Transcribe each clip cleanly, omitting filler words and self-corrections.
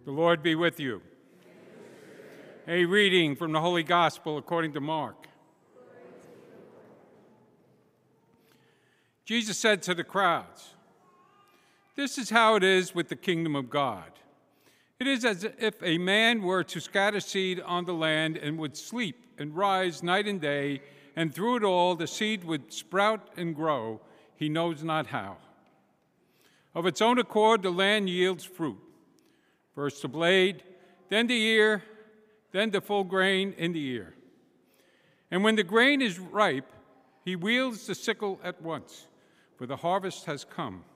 The Lord be with you. A reading from the Holy Gospel according to Mark. Jesus said to the crowds, "This is how it is with the kingdom of God. It is as if a man were to scatter seed on the land and would sleep and rise night and day, and through it all the seed would sprout and grow, he knows not how. Of its own accord the land yields fruit. First the blade, then the ear, then the full grain in the ear. And when the grain is ripe, he wields the sickle at once, for the harvest has come."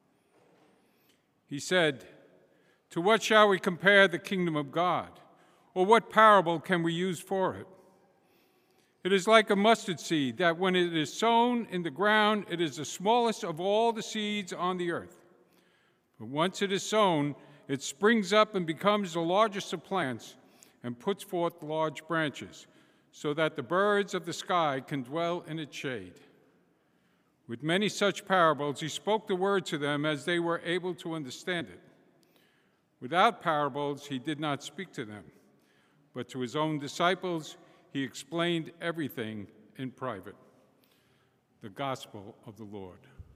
He said, "To what shall we compare the kingdom of God? Or what parable can we use for it? It is like a mustard seed that when it is sown in the ground, it is the smallest of all the seeds on the earth. But once it is sown, it springs up and becomes the largest of plants and puts forth large branches, so that the birds of the sky can dwell in its shade." With many such parables, he spoke the word to them as they were able to understand it. Without parables, he did not speak to them, but to his own disciples, he explained everything in private. The Gospel of the Lord.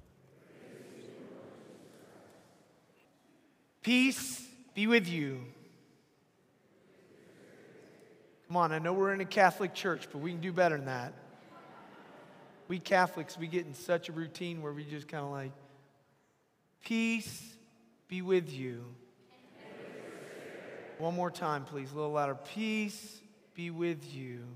Peace be with you. Come on, I know we're in a Catholic church, but we can do better than that. We Catholics, we get in such a routine where we just kind of like, peace be with you. One more time, please, a little louder. Peace be with you.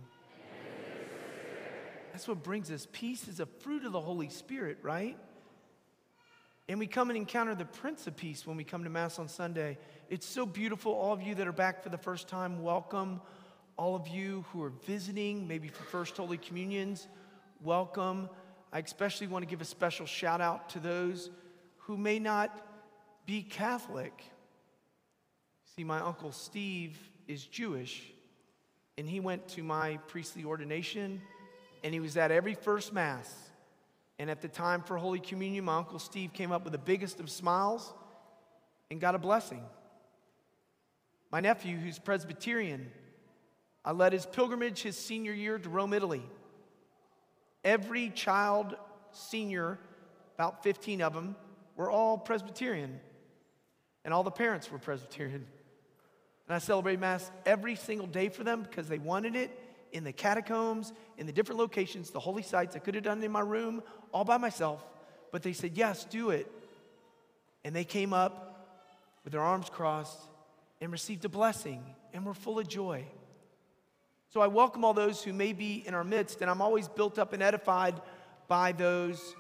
That's what brings us. Peace is a fruit of the Holy Spirit, right? And we come and encounter the Prince of Peace when we come to Mass on Sunday. It's so beautiful. All of you that are back for the first time, welcome. All of you who are visiting, maybe for First Holy Communions, welcome. I especially want to give a special shout out to those who may not be Catholic. See, my Uncle Steve is Jewish, and he went to my priestly ordination, and he was at every first Mass. And at the time for Holy Communion, my Uncle Steve came up with the biggest of smiles and got a blessing. My nephew, who's Presbyterian, I led his pilgrimage his senior year to Rome, Italy. Every child senior, about 15 of them, were all Presbyterian. And all the parents were Presbyterian. And I celebrated Mass every single day for them because they wanted it. In the catacombs, in the different locations, the holy sites. I could have done it in my room all by myself, but they said, yes, do it. And they came up with their arms crossed and received a blessing and were full of joy. So I welcome all those who may be in our midst, and I'm always built up and edified by those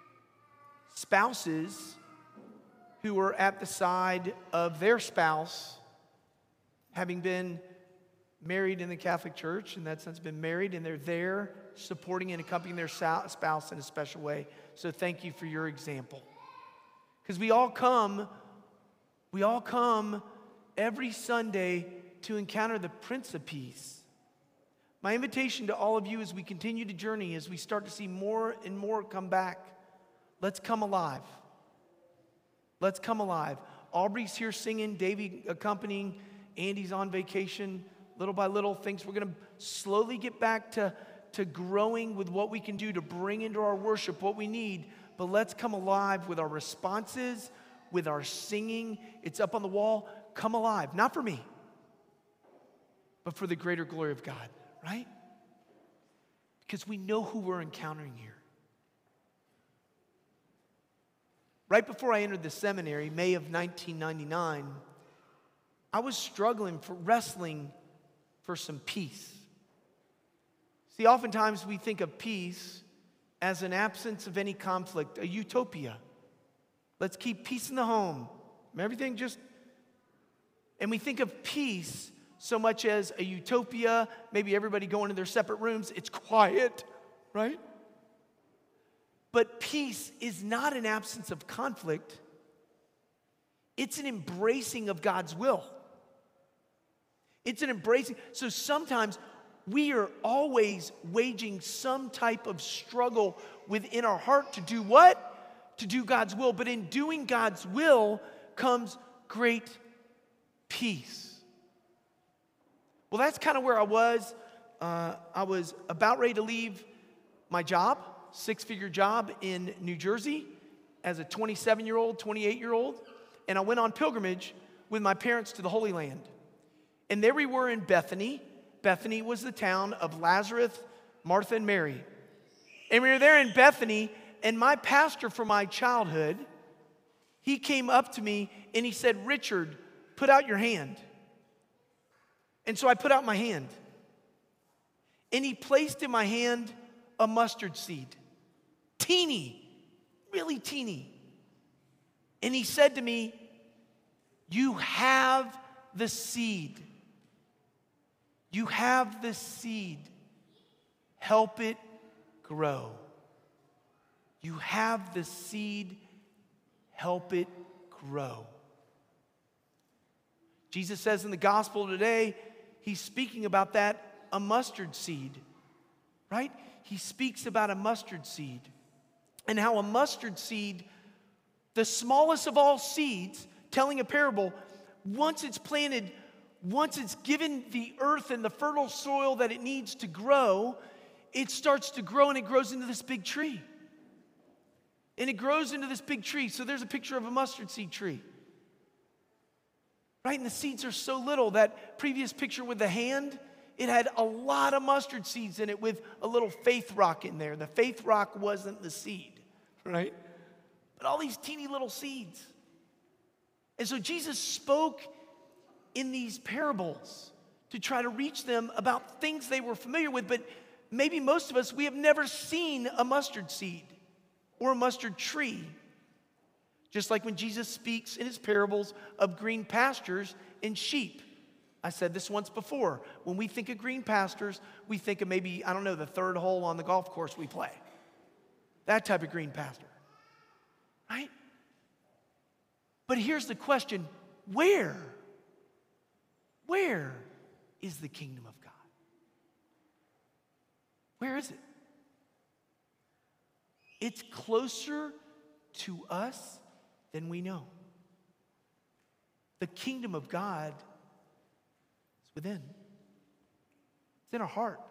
spouses who are at the side of their spouse, having been married in the Catholic Church, in that sense been married, and they're there supporting and accompanying their spouse in a special way. So thank you for your example. Because we all come every Sunday to encounter the Prince of Peace. My invitation to all of you as we continue to journey, as we start to see more and more come back, let's come alive. Let's come alive. Aubrey's here singing, Davey accompanying, Andy's on vacation. Little by little, things we're going to slowly get back to growing with what we can do to bring into our worship what we need. But let's come alive with our responses, with our singing. It's up on the wall. Come alive. Not for me, but for the greater glory of God, right? Because we know who we're encountering here. Right before I entered the seminary, May of 1999, I was wrestling for some peace. See, oftentimes we think of peace as an absence of any conflict, a utopia. Let's keep peace in the home. Everything and we think of peace so much as a utopia, maybe everybody going to their separate rooms, it's quiet, right? But peace is not an absence of conflict. It's an embracing of God's will. It's an embracing. So sometimes we are always waging some type of struggle within our heart to do what? To do God's will. But in doing God's will comes great peace. Well, that's kind of where I was. I was about ready to leave my job, six-figure job in New Jersey as a 27-year-old, 28-year-old. And I went on pilgrimage with my parents to the Holy Land. And there we were in Bethany. Bethany was the town of Lazarus, Martha, and Mary. And we were there in Bethany, and my pastor from my childhood, he came up to me and he said, "Richard, put out your hand." And so I put out my hand. And he placed in my hand a mustard seed. Teeny, really teeny. And he said to me, "You have the seed. You have the seed. Help it grow. You have the seed. Help it grow." Jesus says in the gospel today, he's speaking about that, a mustard seed, right? He speaks about a mustard seed and how a mustard seed, the smallest of all seeds, telling a parable, once it's planted, once it's given the earth and the fertile soil that it needs to grow, it starts to grow and it grows into this big tree. And it grows into this big tree. So there's a picture of a mustard seed tree. Right? And the seeds are so little. That previous picture with the hand, it had a lot of mustard seeds in it with a little faith rock in there. The faith rock wasn't the seed, right? But all these teeny little seeds. And so Jesus spoke in these parables to try to reach them about things they were familiar with, but maybe most of us, we have never seen a mustard seed or a mustard tree. Just like when Jesus speaks in his parables of green pastures and sheep. I said this once before. When we think of green pastures, we think of maybe, I don't know, the third hole on the golf course we play. That type of green pasture, right? But here's the question, where? Where is the kingdom of God? Where is it? It's closer to us than we know. The kingdom of God is within. It's in our heart.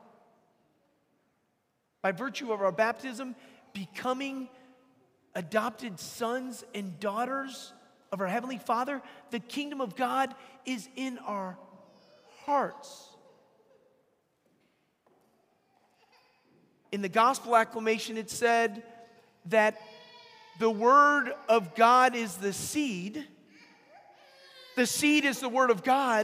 By virtue of our baptism, becoming adopted sons and daughters of our Heavenly Father, the kingdom of God is in our hearts. In the gospel acclamation, it said that the word of God is the seed. The seed is the word of God.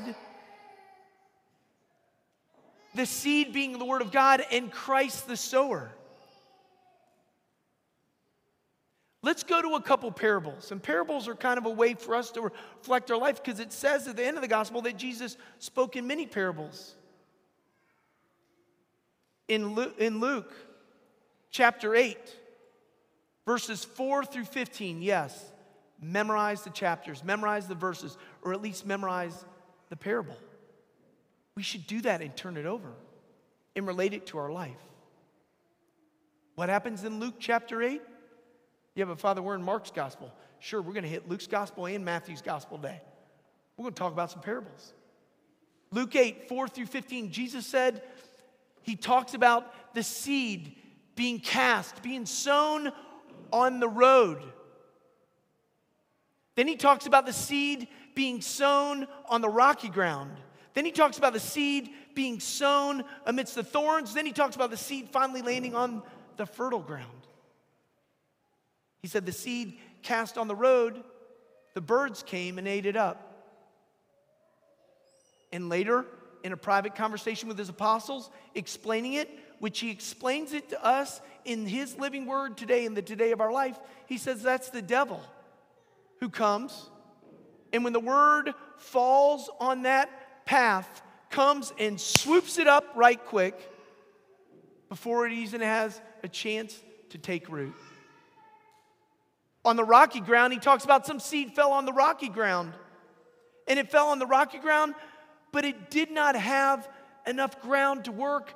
The seed being the word of God and Christ the sower. Let's go to a couple parables. And parables are kind of a way for us to reflect our life because it says at the end of the gospel that Jesus spoke in many parables. In Luke chapter 8, verses 4 through 15, yes, memorize the chapters, memorize the verses, or at least memorize the parable. We should do that and turn it over and relate it to our life. What happens in Luke chapter 8? Yeah, but Father, we're in Mark's gospel. Sure, we're going to hit Luke's gospel and Matthew's gospel today. We're going to talk about some parables. Luke 8, 4 through 15, Jesus said, he talks about the seed being cast, being sown on the road. Then he talks about the seed being sown on the rocky ground. Then he talks about the seed being sown amidst the thorns. Then he talks about the seed finally landing on the fertile ground. He said the seed cast on the road, the birds came and ate it up. And later, in a private conversation with his apostles, explaining it, which he explains it to us in his living word today, in the today of our life, he says that's the devil who comes. And when the word falls on that path, comes and swoops it up right quick before it even has a chance to take root. On the rocky ground, he talks about some seed fell on the rocky ground. And it fell on the rocky ground, but it did not have enough ground to work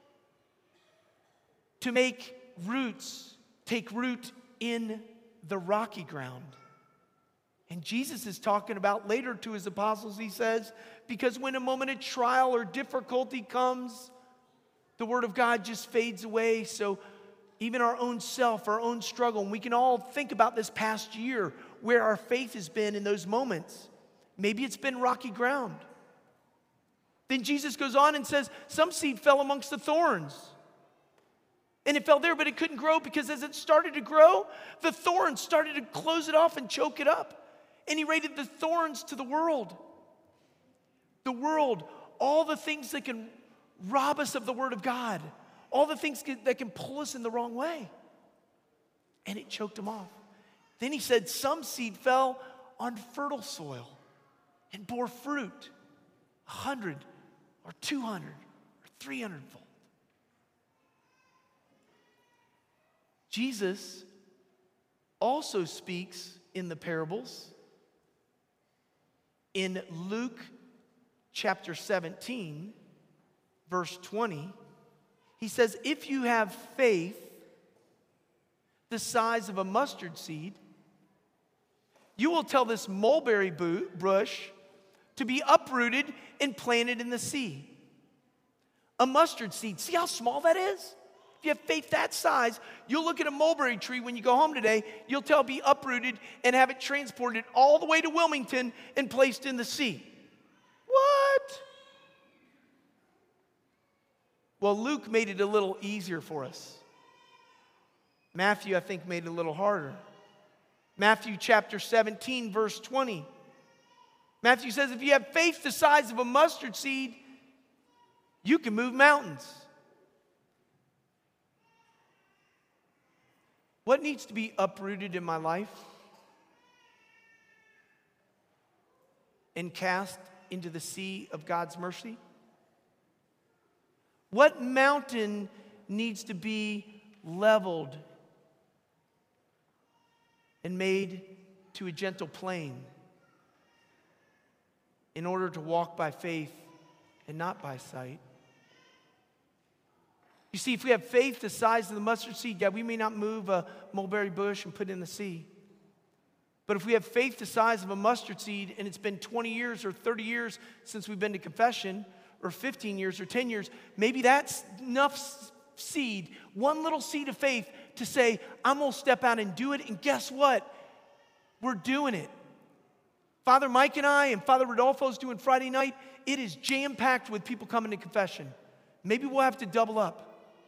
to make roots take root in the rocky ground. And Jesus is talking about later to his apostles, he says, because when a moment of trial or difficulty comes, the word of God just fades away. So even our own self, our own struggle, and we can all think about this past year where our faith has been in those moments. Maybe it's been rocky ground. Then Jesus goes on and says, some seed fell amongst the thorns. And it fell there, but it couldn't grow because as it started to grow, the thorns started to close it off and choke it up. And he rated the thorns to the world. The world, all the things that can rob us of the word of God, all the things that can pull us in the wrong way. And it choked them off. Then he said some seed fell on fertile soil and bore fruit 100 or 200 or 300 fold. Jesus also speaks in the parables. In Luke chapter 17, verse 20, he says, if you have faith the size of a mustard seed, you will tell this mulberry bush to be uprooted and planted in the sea. A mustard seed, see how small that is? If you have faith that size, you'll look at a mulberry tree when you go home today, you'll tell it be uprooted and have it transported all the way to Wilmington and placed in the sea. What? Well, Luke made it a little easier for us. Matthew, I think, made it a little harder. Matthew chapter 17, verse 20. Matthew says, if you have faith the size of a mustard seed, you can move mountains. What needs to be uprooted in my life and cast into the sea of God's mercy? What mountain needs to be leveled and made to a gentle plain in order to walk by faith and not by sight? You see, if we have faith the size of the mustard seed, yeah, we may not move a mulberry bush and put it in the sea. But if we have faith the size of a mustard seed and it's been 20 years or 30 years since we've been to confession, or 15 years or 10 years, maybe that's enough seed, one little seed of faith to say, I'm going to step out and do it. And guess what? We're doing it. Father Mike and I and Father Rodolfo's doing Friday night. It is jam-packed with people coming to confession. Maybe we'll have to double up.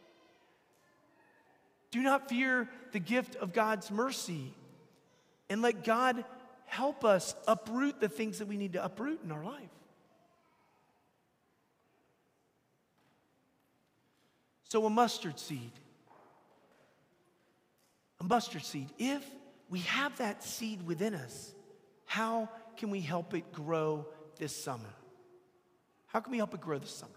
Do not fear the gift of God's mercy, and let God help us uproot the things that we need to uproot in our life. So a mustard seed, if we have that seed within us, how can we help it grow this summer? How can we help it grow this summer?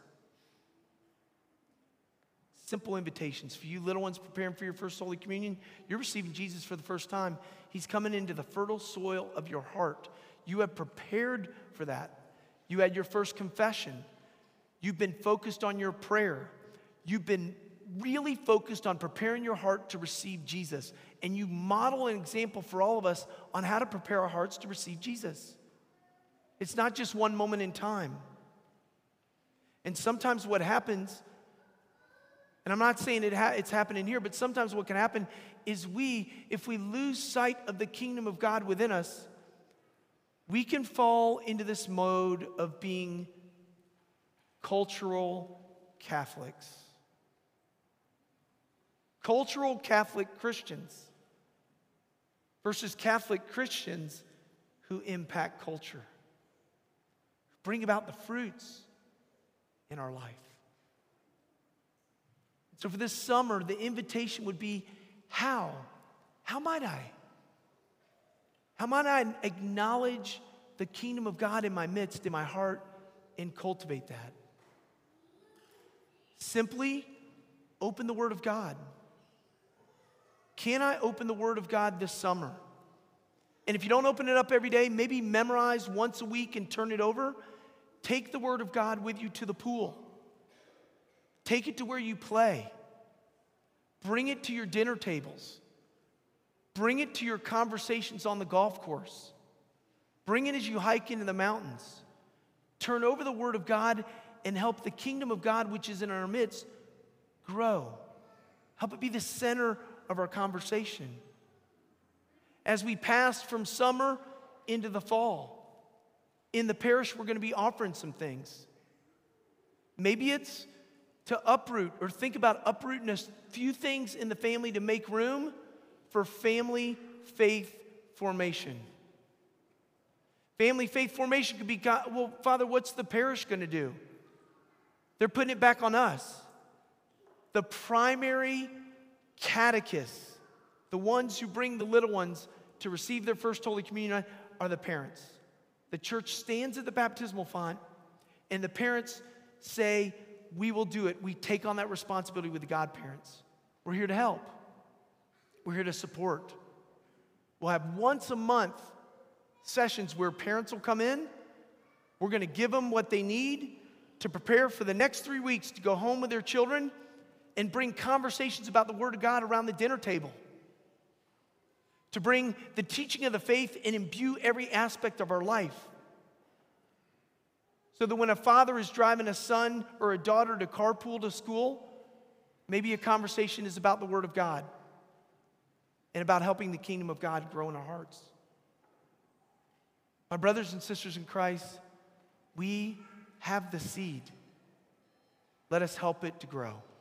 Simple invitations. For you little ones preparing for your first Holy Communion, you're receiving Jesus for the first time. He's coming into the fertile soil of your heart. You have prepared for that. You had your first confession. You've been focused on your prayer. You've been really focused on preparing your heart to receive Jesus. And you model an example for all of us on how to prepare our hearts to receive Jesus. It's not just one moment in time. And sometimes what happens, and I'm not saying it's happening here, but sometimes what can happen is if we lose sight of the kingdom of God within us, we can fall into this mode of being cultural Catholics. Cultural Catholic Christians versus Catholic Christians who impact culture, bring about the fruits in our life. So for this summer, the invitation would be, how? How might I? How might I acknowledge the kingdom of God in my midst, in my heart, and cultivate that? Simply open the Word of God. Can I open the Word of God this summer? And if you don't open it up every day, maybe memorize once a week and turn it over. Take the Word of God with you to the pool. Take it to where you play. Bring it to your dinner tables. Bring it to your conversations on the golf course. Bring it as you hike into the mountains. Turn over the Word of God and help the kingdom of God, which is in our midst, grow. Help it be the center of our conversation. As we pass from summer into the fall, in the parish, we're going to be offering some things. Maybe it's to uproot or think about uprooting a few things in the family to make room for family faith formation. Family faith formation could be, well, Father, what's the parish going to do? They're putting it back on us. The primary catechists, the ones who bring the little ones to receive their first Holy Communion, are the parents. The church stands at the baptismal font, and the parents say, we will do it. We take on that responsibility with the godparents. We're here to help. We're here to support. We'll have once a month sessions where parents will come in. We're going to give them what they need to prepare for the next 3 weeks to go home with their children and bring conversations about the Word of God around the dinner table. To bring the teaching of the faith and imbue every aspect of our life. So that when a father is driving a son or a daughter to carpool to school, maybe a conversation is about the Word of God and about helping the kingdom of God grow in our hearts. My brothers and sisters in Christ, we have the seed. Let us help it to grow.